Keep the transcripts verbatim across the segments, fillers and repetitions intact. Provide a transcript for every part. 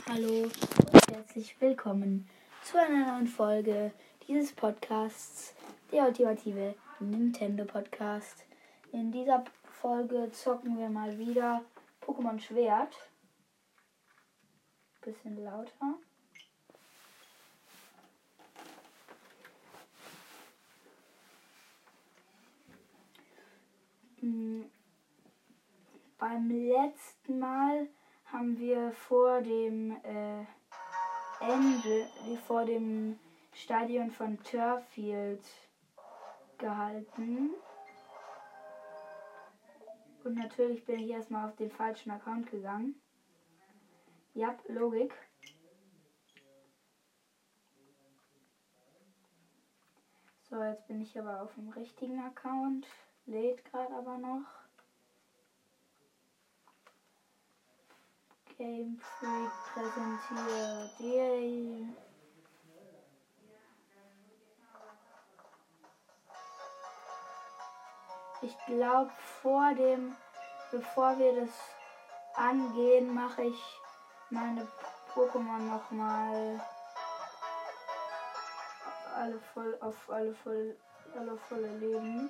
Hallo und herzlich willkommen zu einer neuen Folge dieses Podcasts, der ultimative Nintendo Podcast. In dieser Folge zocken wir mal wieder Pokémon Schwert. Bisschen lauter. Hm. Beim letzten Mal haben wir vor dem äh, Ende, vor dem Stadion von Turffield gehalten. Und natürlich bin ich erstmal auf den falschen Account gegangen. Ja, Logik. So, jetzt bin ich aber auf dem richtigen Account. Lädt gerade aber noch. Game Freak präsentiert. Yay. Ich glaube, vor dem, bevor wir das angehen, mache ich meine Pokémon nochmal alle voll auf alle voll alle volle Leben.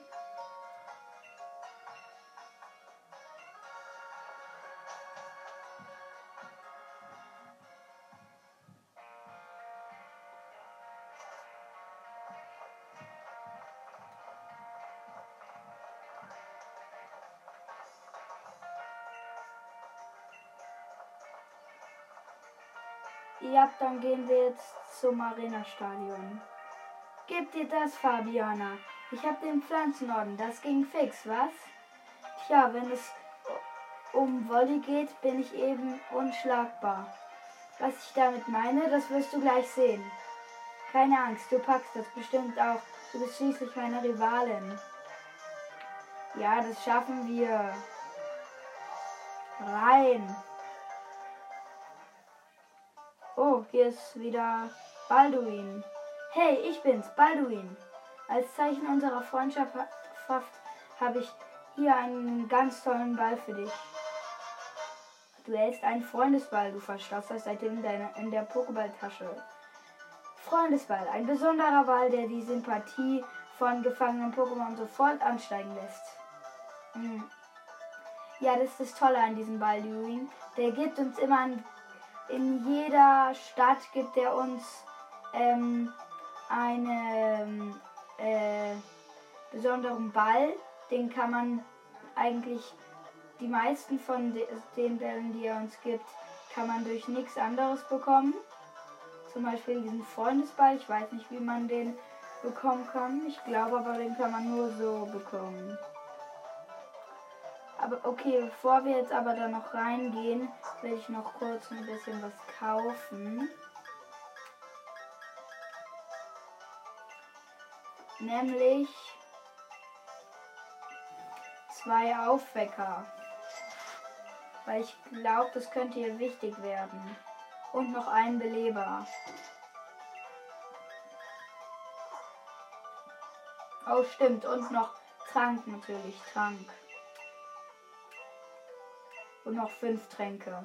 Ja, dann gehen wir jetzt zum Arena-Stadion. Gib dir das, Fabiana. Ich hab den Pflanzenorden. Das ging fix, was? Tja, wenn es um Volley geht, bin ich eben unschlagbar. Was ich damit meine, das wirst du gleich sehen. Keine Angst, du packst das bestimmt auch. Du bist schließlich meine Rivalin. Ja, das schaffen wir. Rein. Oh, hier ist wieder Balduin. Hey, ich bin's, Balduin. Als Zeichen unserer Freundschaft habe ich hier einen ganz tollen Ball für dich. Du hältst einen Freundesball, du verstaust das seitdem in, deiner, in der Pokéballtasche. Freundesball, ein besonderer Ball, der die Sympathie von gefangenen Pokémon sofort ansteigen lässt. Hm. Ja, das ist das Tolle an diesem Balduin. Der gibt uns immer ein In jeder Stadt gibt er uns ähm, einen äh, besonderen Ball. Den kann man eigentlich, die meisten von de, den Bällen, die er uns gibt, kann man durch nichts anderes bekommen. Zum Beispiel diesen Freundesball. Ich weiß nicht, wie man den bekommen kann. Ich glaube aber, den kann man nur so bekommen. Aber okay, bevor wir jetzt aber da noch reingehen, will ich noch kurz ein bisschen was kaufen. Nämlich zwei Aufwecker. Weil ich glaube, das könnte hier wichtig werden. Und noch einen Beleber. Oh, stimmt. Und noch Trank natürlich. Trank. Und noch fünf Tränke.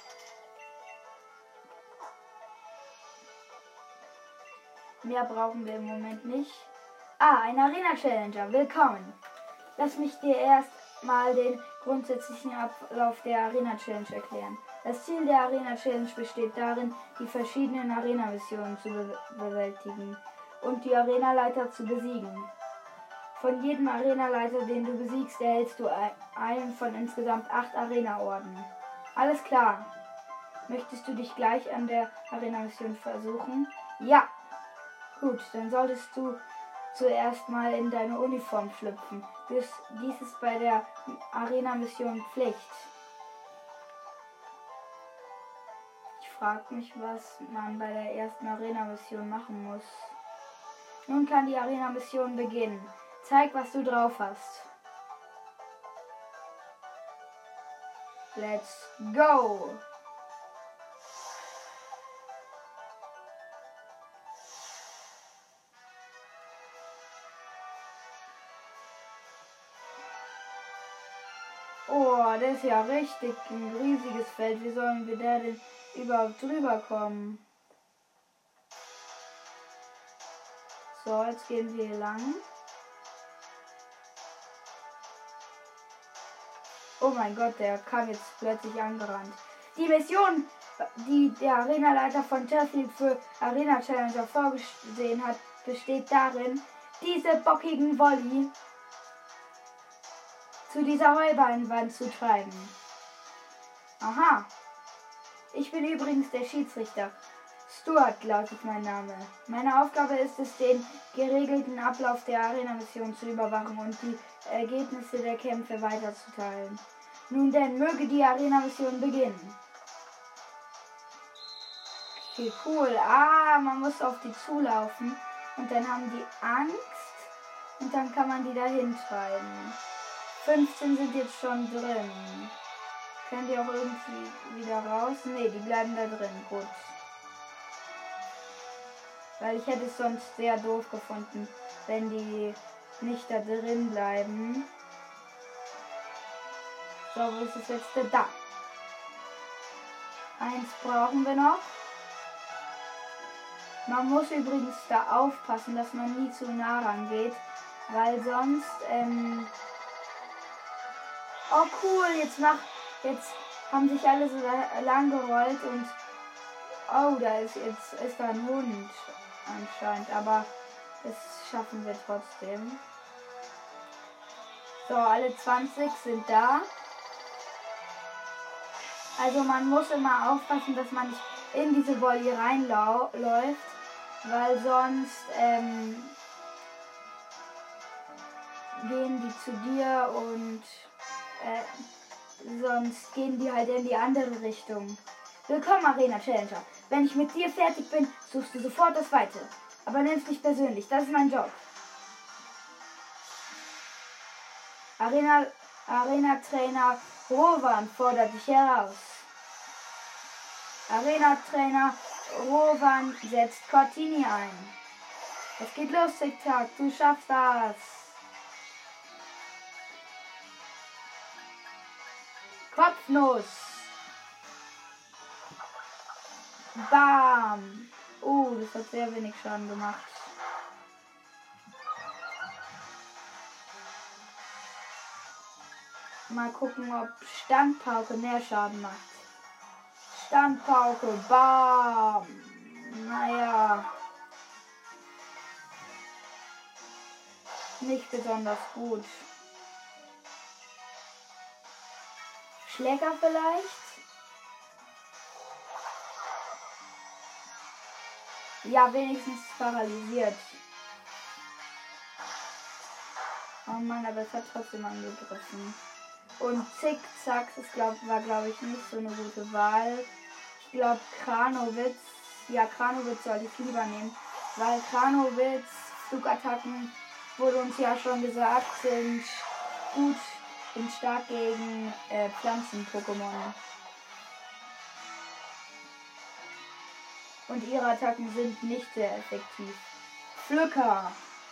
Mehr brauchen wir im Moment nicht. Ah, ein Arena-Challenger. Willkommen. Lass mich dir erst mal den grundsätzlichen Ablauf der Arena-Challenge erklären. Das Ziel der Arena-Challenge besteht darin, die verschiedenen Arena-Missionen zu be- bewältigen und die Arena-Leiter zu besiegen. Von jedem Arena-Leiter, den du besiegst, erhältst du einen von insgesamt acht Arena-Orden. Alles klar. Möchtest du dich gleich an der Arena-Mission versuchen? Ja. Gut, dann solltest du zuerst mal in deine Uniform schlüpfen. Dies, dies ist bei der Arena-Mission Pflicht. Ich frage mich, was man bei der ersten Arena-Mission machen muss. Nun kann die Arena-Mission beginnen. Zeig, was du drauf hast. Let's go! Oh, das ist ja richtig ein riesiges Feld. Wie sollen wir da denn überhaupt drüber kommen. So, jetzt gehen wir hier lang. Oh mein Gott, der kam jetzt plötzlich angerannt. Die Mission, die der Arenaleiter von Turffield für Arena Challenger vorgesehen hat, besteht darin, diese bockigen Volley zu dieser Heuballenwand zu treiben. Aha. Ich bin übrigens der Schiedsrichter. Stuart lautet mein Name. Meine Aufgabe ist es, den geregelten Ablauf der Arena-Mission zu überwachen und die Ergebnisse der Kämpfe weiterzuteilen. Nun denn, möge die Arena-Mission beginnen. Okay, cool. Ah, man muss auf die zulaufen und dann haben die Angst und dann kann man die dahin treiben. fünfzehn sind jetzt schon drin. Können die auch irgendwie wieder raus? Ne, die bleiben da drin. Gut. Weil ich hätte es sonst sehr doof gefunden, wenn die nicht da drin bleiben. So, wo ist das letzte? Da. Eins brauchen wir noch. Man muss übrigens da aufpassen, dass man nie zu nah rangeht, weil sonst, ähm oh cool, jetzt macht, jetzt haben sich alle so lang gerollt und oh, da ist jetzt ist da ein Hund anscheinend, aber das schaffen wir trotzdem. So, alle zwanzig sind da. Also man muss immer aufpassen, dass man nicht in diese Volley reinläuft, weil sonst ähm, gehen die zu dir und äh, sonst gehen die halt in die andere Richtung. Willkommen, Arena Challenger. Wenn ich mit dir fertig bin, suchst du sofort das Weite. Aber nimm es nicht persönlich, das ist mein Job. Arena, Arena-Trainer Rowan fordert dich heraus. Arena-Trainer Rowan setzt Cortini ein. Es geht los, Tick-Tack, du schaffst das. Kopfnuss. Bam. Oh, das hat sehr wenig Schaden gemacht. Mal gucken, ob Standpauke mehr Schaden macht. Standpauke, bam. Naja. Nicht besonders gut. Schläger vielleicht? Ja, wenigstens paralysiert. Oh Mann, aber es hat trotzdem angegriffen. Und Zickzack, das glaub, war glaube ich nicht so eine gute Wahl. Ich glaube Kranowitz, ja Kranowitz sollte ich lieber nehmen, weil Kranowitz Flugattacken, wurde uns ja schon gesagt, sind gut und stark gegen äh, Pflanzen-Pokémon. Und ihre Attacken sind nicht sehr effektiv. Pflücker.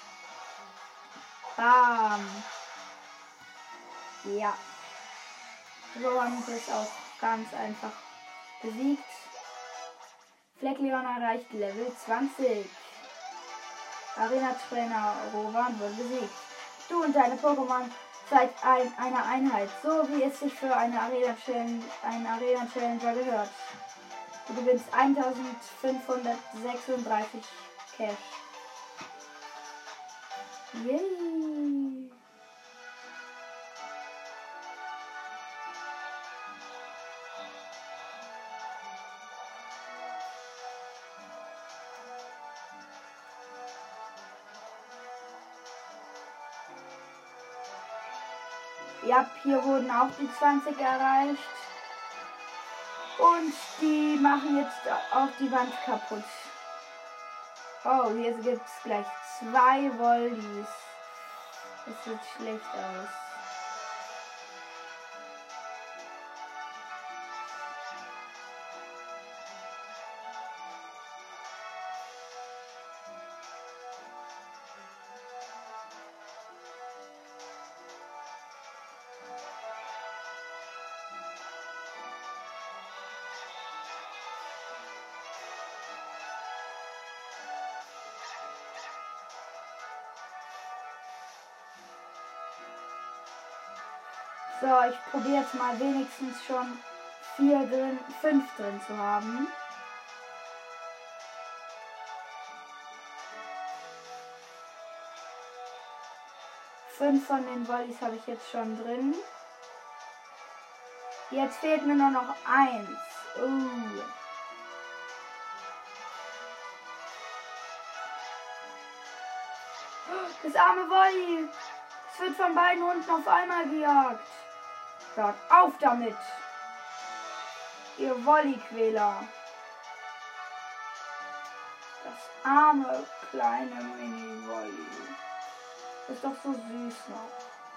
Bam. Ja. So haben wir es auch ganz einfach besiegt. Fleckleon erreicht Level zwanzig. Arena-Trainer Rowan wurde besiegt. Du und deine Pokémon seid ein, eine Einheit, so wie es sich für eine Arena-Challenger einen Arena-Challenger gehört. Du gewinnst eintausendfünfhundertsechsunddreißig Cash. Yay! Ja, hier wurden auch die zwanzig erreicht. Und die machen jetzt auch die Wand kaputt. Oh, hier gibt es gleich zwei Volleys. Das sieht schlecht aus. So, ich probiere jetzt mal wenigstens schon vier drin, fünf drin zu haben. Fünf von den Volleys habe ich jetzt schon drin. Jetzt fehlt mir nur noch eins. Uh. Das arme Volley. Es wird von beiden Hunden auf einmal gejagt. Hört auf damit. Ihr Volleyquäler. Das arme kleine Mini-Volley. Ist doch so süß noch.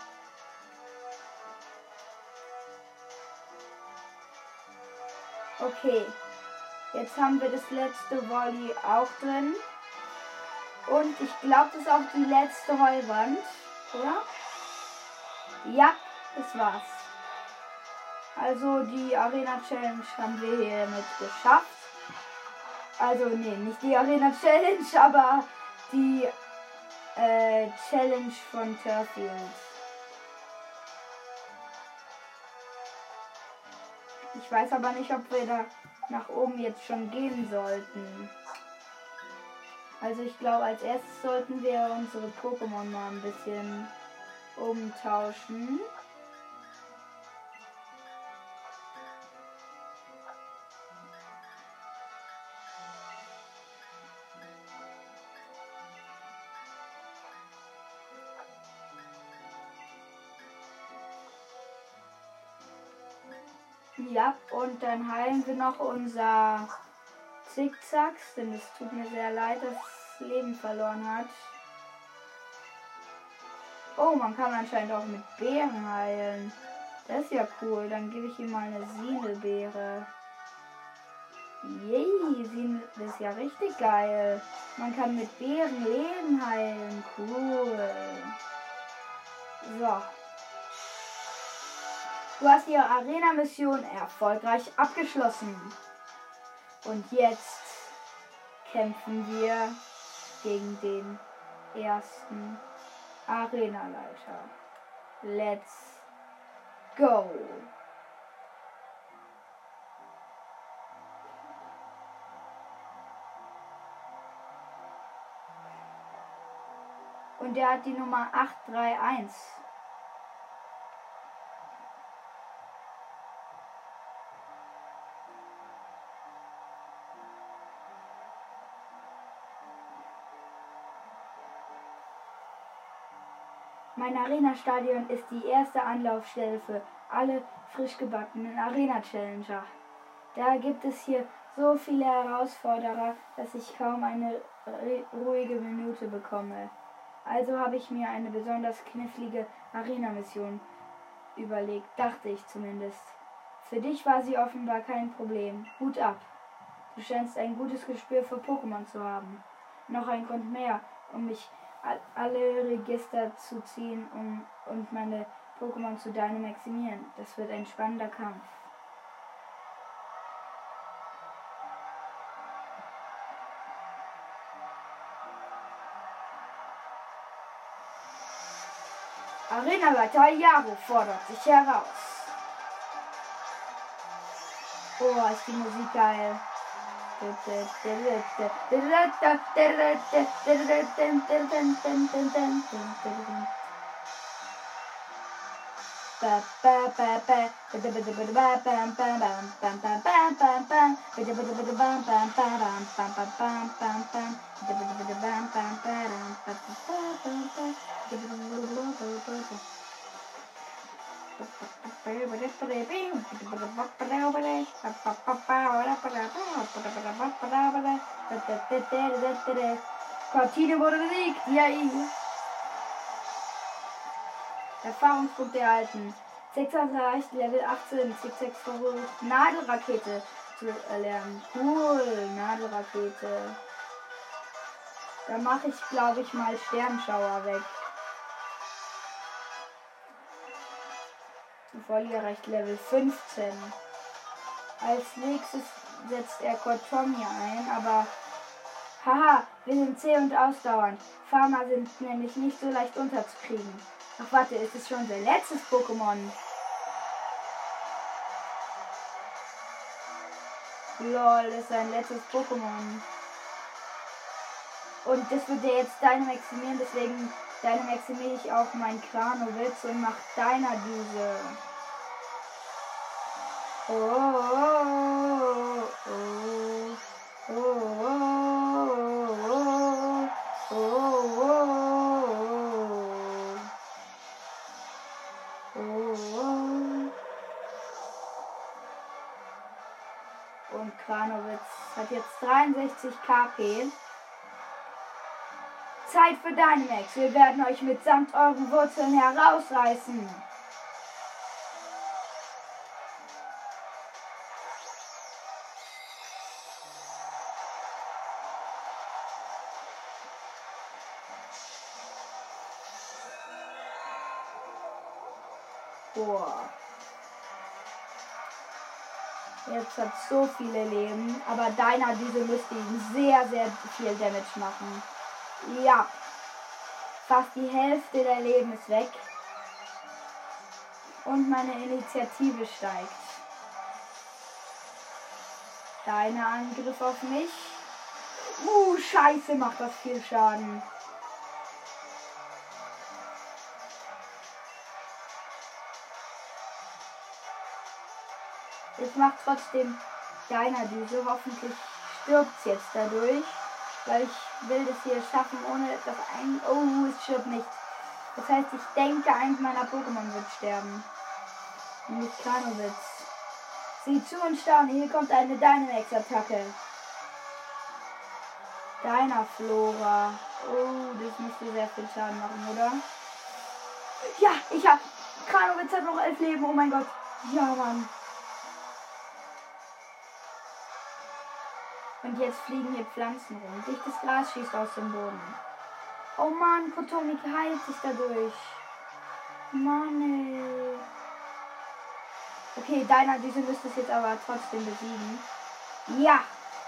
Okay. Jetzt haben wir das letzte Volley auch drin. Und ich glaube, das ist auch die letzte Heulwand, oder? Ja, das war's. Also die Arena Challenge haben wir hiermit geschafft. Also nee, nicht die Arena Challenge, aber die äh, Challenge von Turffield. Ich weiß aber nicht, ob wir da nach oben jetzt schon gehen sollten. Also ich glaube, als erstes sollten wir unsere Pokémon mal ein bisschen umtauschen. Ja, und dann heilen wir noch unser Zickzacks, denn es tut mir sehr leid, dass es Leben verloren hat. Oh, man kann anscheinend auch mit Beeren heilen. Das ist ja cool. Dann gebe ich ihm mal eine Sinelbeere. Yay, Sinel, das ist ja richtig geil. Man kann mit Beeren Leben heilen. Cool. So. Du hast ihre Arena-Mission erfolgreich abgeschlossen. Und jetzt kämpfen wir gegen den ersten Arenaleiter. Let's go! Und der hat die Nummer acht drei eins. Mein Arena-Stadion ist die erste Anlaufstelle für alle frisch gebackenen Arena-Challenger. Da gibt es hier so viele Herausforderer, dass ich kaum eine ruhige Minute bekomme. Also habe ich mir eine besonders knifflige Arena-Mission überlegt, dachte ich zumindest. Für dich war sie offenbar kein Problem. Hut ab. Du scheinst ein gutes Gespür für Pokémon zu haben. Noch ein Grund mehr, um mich alle Register zu ziehen um, und meine Pokémon zu dynamaximieren. Das wird ein spannender Kampf. Arenaleiter Jaro fordert sich heraus. Oh, ist die Musik geil. Partine wurde besiegt. Yay. Erfahrungspunkte erhalten. Zickzack erreicht Level achtzehn. Zickzack versucht Nadelrakete zu erlernen. Cool, Nadelrakete. Da mache ich, glaube ich, mal Sternschauer weg. Volley erreicht Level fünfzehn. Als nächstes setzt er Kotomi ein, aber haha, wir sind zäh und ausdauernd. Farmer sind nämlich nicht so leicht unterzukriegen. Ach warte, ist es schon sein letztes Pokémon? Lol, das ist sein letztes Pokémon. Und das wird der jetzt Dynamaximieren, deswegen Dynamaximiere ich auch meinen Kranowitz und mach Dynadüse. Oh, oh, oh, oh, oh, oh, oh, oh, oh. Und Kranowitz hat jetzt dreiundsechzig K P. Zeit für Dynamax. Wir werden euch mitsamt euren Wurzeln herausreißen. Boah. Jetzt hat so viele Leben, aber deiner diese müsste ihm sehr, sehr viel Damage machen. Ja. Fast die Hälfte der Leben ist weg. Und meine Initiative steigt. Deiner Angriff auf mich. Uh, scheiße, macht das viel Schaden. Ich mach trotzdem deiner Düse. Hoffentlich stirbt es jetzt dadurch. Weil ich will das hier schaffen, ohne dass ein... Oh, es stirbt nicht. Das heißt, ich denke, eins meiner Pokémon wird sterben. Nämlich Kranowitz. Sieh zu und staune, hier kommt eine Dynamax-Attacke. Dynaflora. Oh, das müsste sehr viel Schaden machen, oder? Ja, ich hab... Kranowitz hat noch elf Leben, oh mein Gott. Ja, Mann. Und jetzt fliegen hier Pflanzen rum. Dichtes Gras schießt aus dem Boden. Oh Mann, Potomik heilt sich dadurch. Mann, ey. Okay, deiner Düse müsste es jetzt aber trotzdem besiegen. Ja!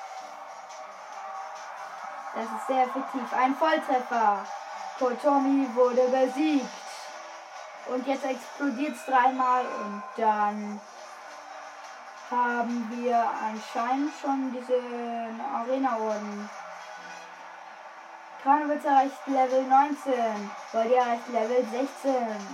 Das ist sehr effektiv. Ein Volltreffer. Potomi wurde besiegt. Und jetzt explodiert es dreimal und dann haben wir anscheinend schon diese Arena-Orden. Kranowitz erreicht Level neunzehn. Voldi erreicht Level sechzehn.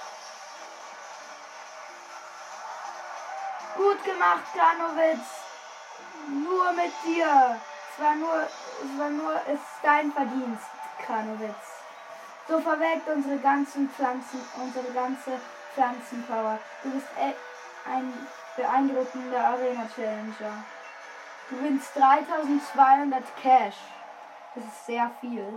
Gut gemacht, Kranowitz. Nur mit dir. Es war nur, es war nur, es ist dein Verdienst, Kranowitz. So verwelkt unsere ganzen Pflanzen, unsere ganze Pflanzenpower. Du bist ein beeindruckender Arena-Challenger. Du gewinnst dreitausendzweihundert Cash. Das ist sehr viel.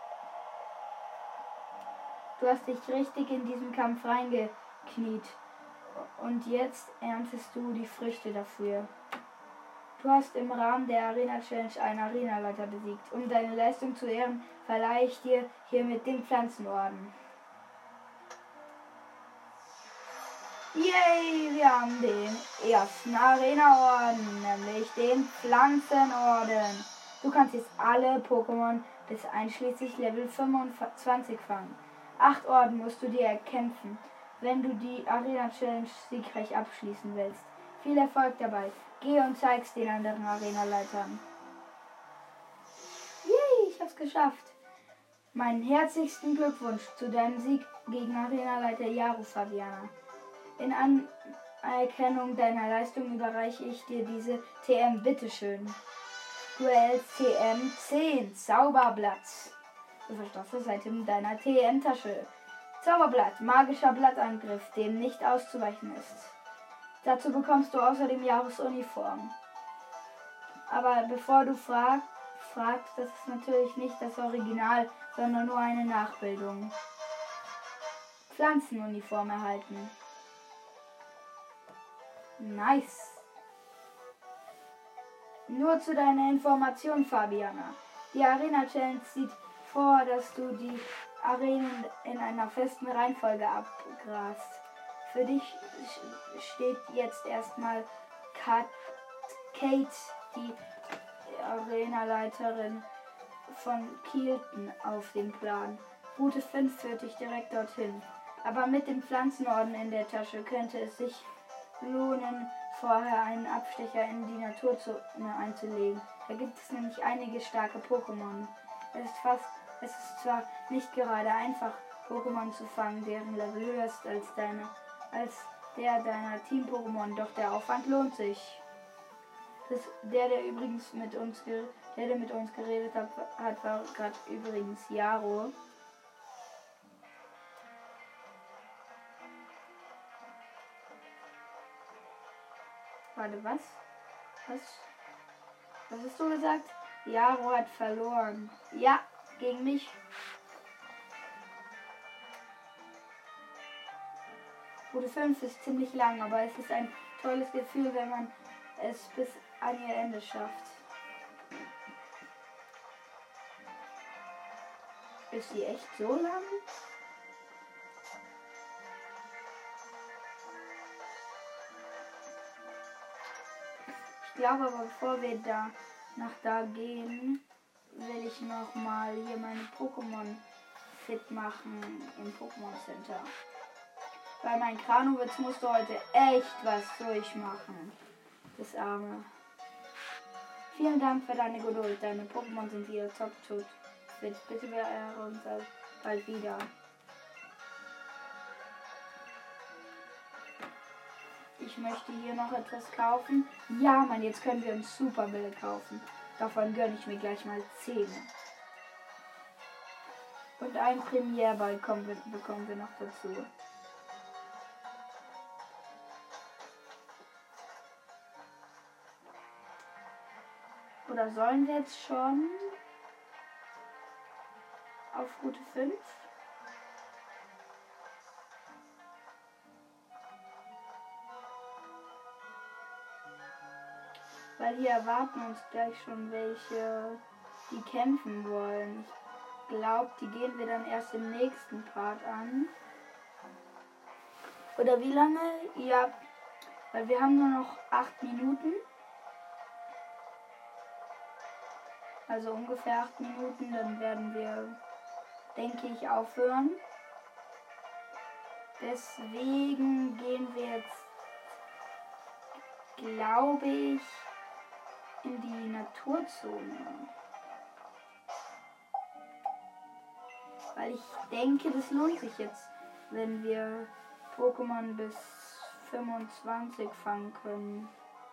Du hast dich richtig in diesen Kampf reingekniet. Und jetzt erntest du die Früchte dafür. Du hast im Rahmen der Arena Challenge einen Arenaleiter besiegt. Um deine Leistung zu ehren, verleihe ich dir hiermit den Pflanzenorden. Yay, wir haben den ersten Arena-Orden, nämlich den Pflanzenorden. Du kannst jetzt alle Pokémon bis einschließlich Level fünfundzwanzig fangen. Acht Orden musst du dir erkämpfen, wenn du die Arena-Challenge siegreich abschließen willst. Viel Erfolg dabei. Geh und zeig's den anderen Arena-Leitern. Yay, ich hab's geschafft. Meinen herzlichsten Glückwunsch zu deinem Sieg gegen Arena-Leiter Yaru, Fabiana. In Anerkennung deiner Leistung überreiche ich dir diese T M, bitteschön. Du erhältst T M zehn, Zauberblatt. Du verstaffst seitdem deiner T M-Tasche. Zauberblatt, magischer Blattangriff, dem nicht auszuweichen ist. Dazu bekommst du außerdem Jahresuniform. Aber bevor du frag, fragst, das ist natürlich nicht das Original, sondern nur eine Nachbildung. Pflanzenuniform erhalten. Nice. Nur zu deiner Information, Fabiana. Die Arena Challenge sieht vor, dass du die Arenen in einer festen Reihenfolge abgrast. Für dich steht jetzt erstmal Kate, die Arenaleiterin von Kielten, auf dem Plan. Route fünf führt dich direkt dorthin. Aber mit dem Pflanzenorden in der Tasche könnte es sich lohnen, vorher einen Abstecher in die Naturzone einzulegen. Da gibt es nämlich einige starke Pokémon. Es ist fast, es ist zwar nicht gerade einfach, Pokémon zu fangen, deren Level höher ist als deine, als der deiner Team-Pokémon, doch der Aufwand lohnt sich. Das, der, der übrigens mit uns, der, der mit uns geredet hat, hat war gerade übrigens Jaro. Warte, was? Was? Was hast du gesagt? Jaro hat verloren. Ja, gegen mich. Route fünf ist ziemlich lang, aber es ist ein tolles Gefühl, wenn man es bis an ihr Ende schafft. Ist sie echt so lang? Ich glaube aber, bevor wir da nach da gehen, will ich noch mal hier meine Pokémon fit machen im Pokémon Center. Weil mein Kranowitz musste heute echt was durchmachen. Das Arme. Vielen Dank für deine Geduld. Deine Pokémon sind wieder top tot. Bitte wäre uns bald wieder. Ich möchte hier noch etwas kaufen. Ja, Mann, jetzt können wir uns Superbälle kaufen. Davon gönne ich mir gleich mal zehn. Und einen Premierball bekommen wir, bekommen wir noch dazu. Oder sollen wir jetzt schon auf Route fünf? Weil hier erwarten uns gleich schon welche, die kämpfen wollen. Ich glaube, die gehen wir dann erst im nächsten Part an. Oder wie lange? Ja, weil wir haben nur noch acht Minuten. Also ungefähr acht Minuten, dann werden wir, denke ich, aufhören. Deswegen gehen wir jetzt, glaube ich, in die Naturzone. Weil ich denke, das lohnt sich jetzt, wenn wir Pokémon bis fünfundzwanzig fangen können.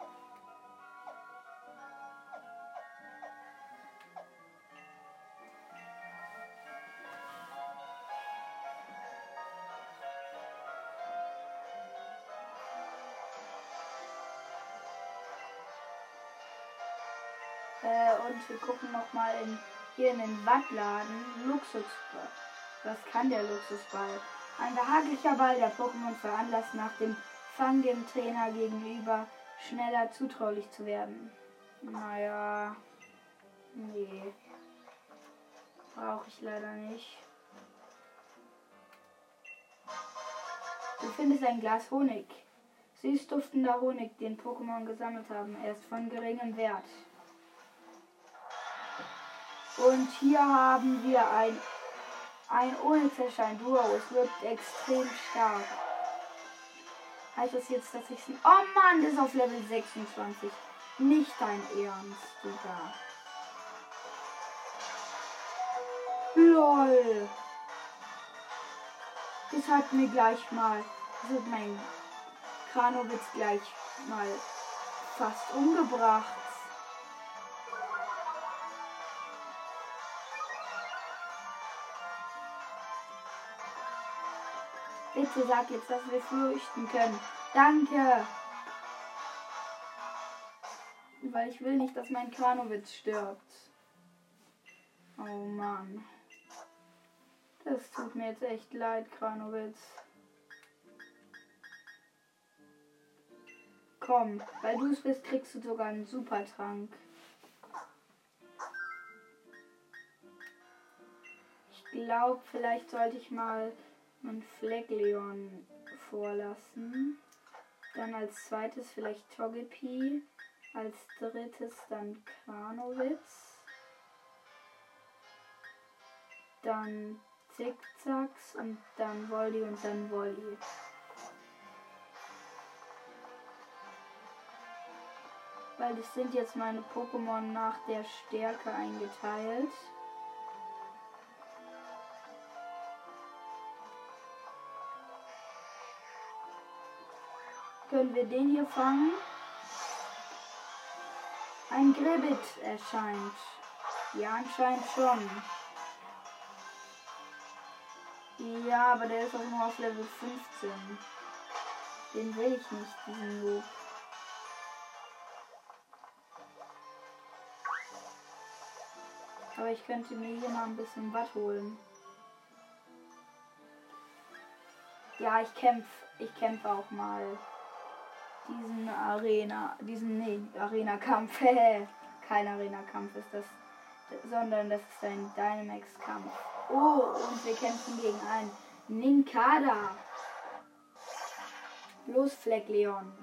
Äh, und wir gucken nochmal in, hier in den Wattladen. Luxusball. Was kann der Luxusball? Ein behaglicher Ball, der Pokémon veranlasst, nach dem Fang dem Trainer gegenüber schneller zutraulich zu werden. Naja, nee. Brauche ich leider nicht. Du findest ein Glas Honig. Süß duftender Honig, den Pokémon gesammelt haben. Er ist von geringem Wert. Und hier haben wir ein, ein Onyxescher, ein Duo. Es wirkt extrem stark. Heißt das jetzt, dass ich es... Oh Mann, das ist auf Level sechsundzwanzig. Nicht dein Ernst, Digga. LOL. Das hat mir gleich mal... Das hat mein Kranowitz gleich mal fast umgebracht. Bitte sag jetzt, dass wir flüchten können. Danke. Weil ich will nicht, dass mein Kranowitz stirbt. Oh Mann. Das tut mir jetzt echt leid, Kranowitz. Komm, weil du es bist, kriegst du sogar einen Supertrank. Ich glaube, vielleicht sollte ich mal einen Fleckleon vorlassen. Dann als zweites vielleicht Togepi. Als drittes dann Kranowitz. Dann Zickzacks und dann Voldy und dann Volley. Weil das sind jetzt meine Pokémon nach der Stärke eingeteilt. Können wir den hier fangen? Ein Gribbit erscheint. Ja, anscheinend schon. Ja, aber der ist auch nur auf Level fünfzehn. Den will ich nicht, diesen Loop. Aber ich könnte mir hier mal ein bisschen Watt holen. Ja, ich kämpfe. Ich kämpfe auch mal. Diesen Arena. Diesen, nee, Arena-Kampf. Kein Arena-Kampf ist das. Sondern das ist ein Dynamax-Kampf. Oh, und wir kämpfen gegen einen Nincada. Los, Fleckleon.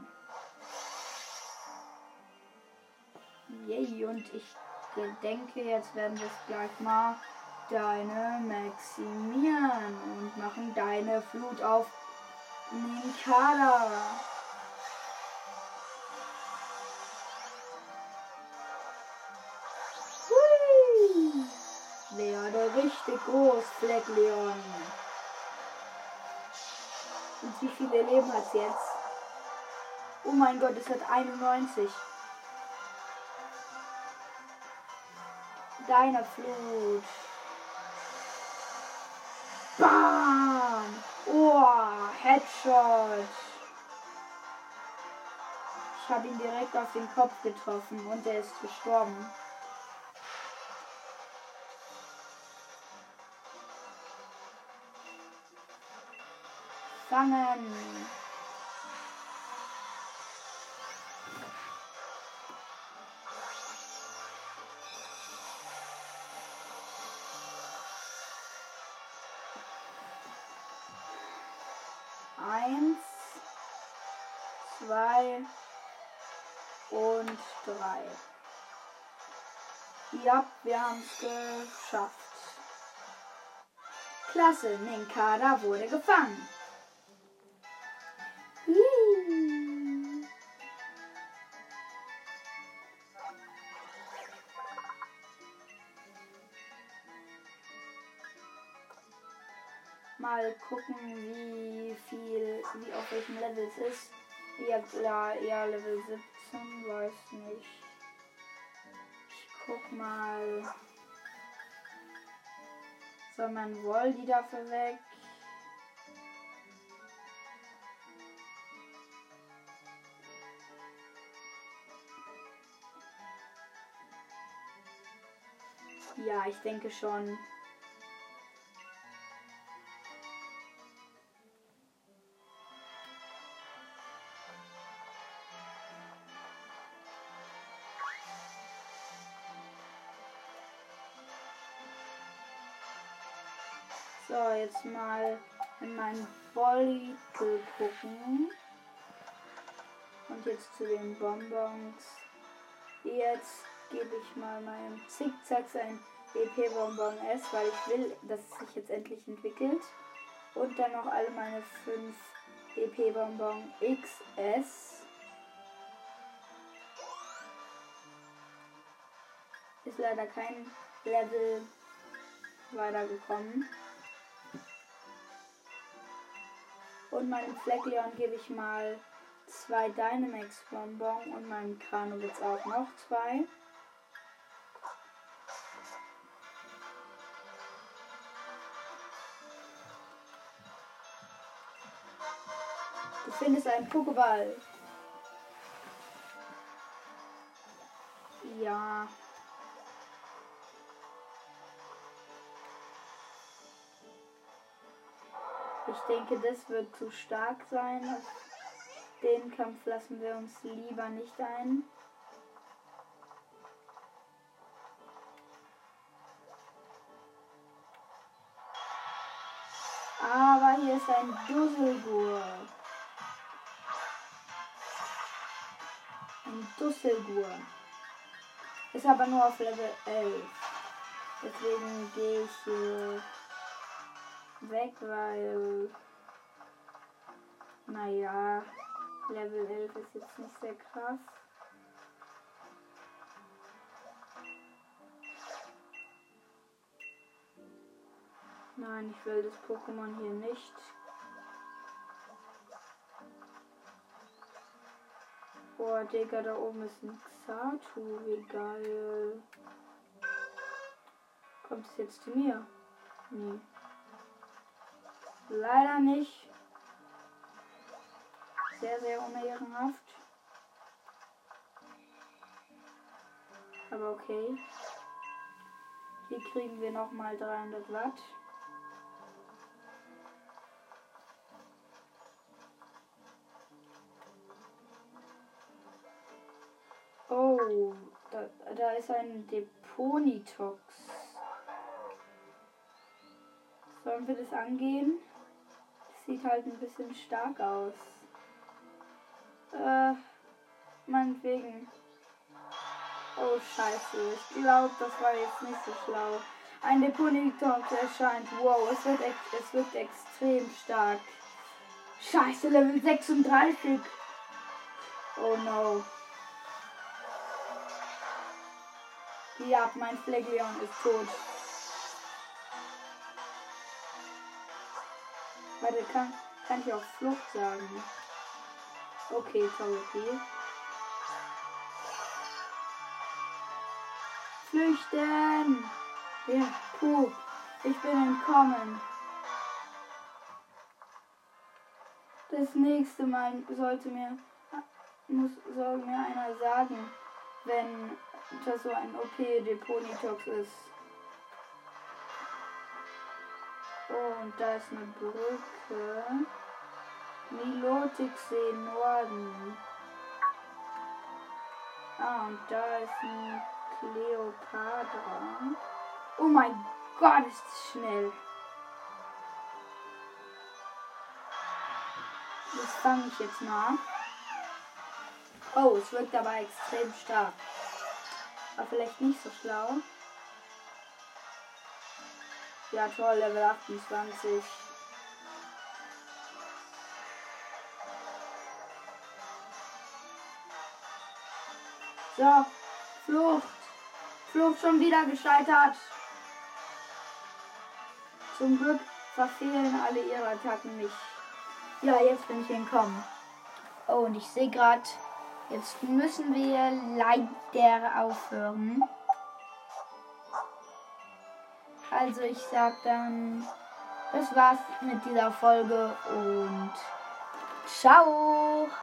Yay, und ich denke, jetzt werden wir es gleich mal deine maximieren und machen deine Flut auf Nincada. Hui! Werde richtig groß, Fleckleon. Und wie viele Leben hat es jetzt? Oh mein Gott, es hat einundneunzig. Deine Flut. Bam! Oh, Headshot. Ich habe ihn direkt auf den Kopf getroffen und er ist gestorben. Fangen. Eins, zwei und drei. Ja, wir haben es geschafft. Klasse, Nincada wurde gefangen. Hihi. Mal gucken, wie viel, wie auf welchem Level es ist. Ja klar, eher Level siebzehn, weiß nicht. Ich guck mal. Soll man Voldi dafür weg? Ja, ich denke schon. So, jetzt mal in meinen Beutel gucken. Und jetzt zu den Bonbons. Jetzt gebe ich mal meinem Zickzack ein E P-Bonbon S, weil ich will, dass es sich jetzt endlich entwickelt. Und dann noch alle meine fünf E P-Bonbon X S. Ist leider kein Level weitergekommen. Und meinem Fleckleon gebe ich mal zwei Dynamax Bonbon und meinem Kranowitz auch noch zwei. Du findest einen Pokéball. Ja. Ich denke, das wird zu stark sein. Auf den Kampf lassen wir uns lieber nicht ein. Aber hier ist ein Dusselgur. Ein Dusselgur. Ist aber nur auf Level elf. Deswegen gehe ich hier weg, weil, naja, Level elf ist jetzt nicht sehr krass. Nein, ich will das Pokémon hier nicht. Boah, Digga, da oben ist ein Xatu. Wie geil. Kommt es jetzt zu mir? Nee. Leider nicht. Sehr, sehr unehrenhaft. Aber okay. Hier kriegen wir nochmal dreihundert Watt. Oh, da, da ist ein Deponitox. Sollen wir das angehen? Das sieht halt ein bisschen stark aus. Äh, meinetwegen. Oh, scheiße. Ich glaube, das war jetzt nicht so schlau. Ein Deponitox erscheint. Wow, es wird, es wird extrem stark. Scheiße, Level sechsunddreißig. Oh no. Ja, mein Fleckleon ist tot. Warte, kann, kann ich auch Flucht sagen? Okay, toll, okay. Flüchten! Ja, puh. Ich bin entkommen. Das nächste Mal sollte mir, muss, soll mir einer sagen, wenn das so ein O P-Deponitox ist. Oh, und da ist eine Brücke. Nilotiksee Norden. Ah, und da ist ein Kleopatra. Oh mein Gott, ist das schnell. Das fange ich jetzt mal. Oh, es wirkt aber extrem stark. Aber vielleicht nicht so schlau. Ja, toll, Level achtundzwanzig. So, Flucht. Flucht schon wieder gescheitert. Zum Glück verfehlen alle ihre Attacken nicht. Ja, jetzt bin ich entkommen. Oh, und ich sehe gerade, jetzt müssen wir leider aufhören. Also ich sag dann, das war's mit dieser Folge und ciao!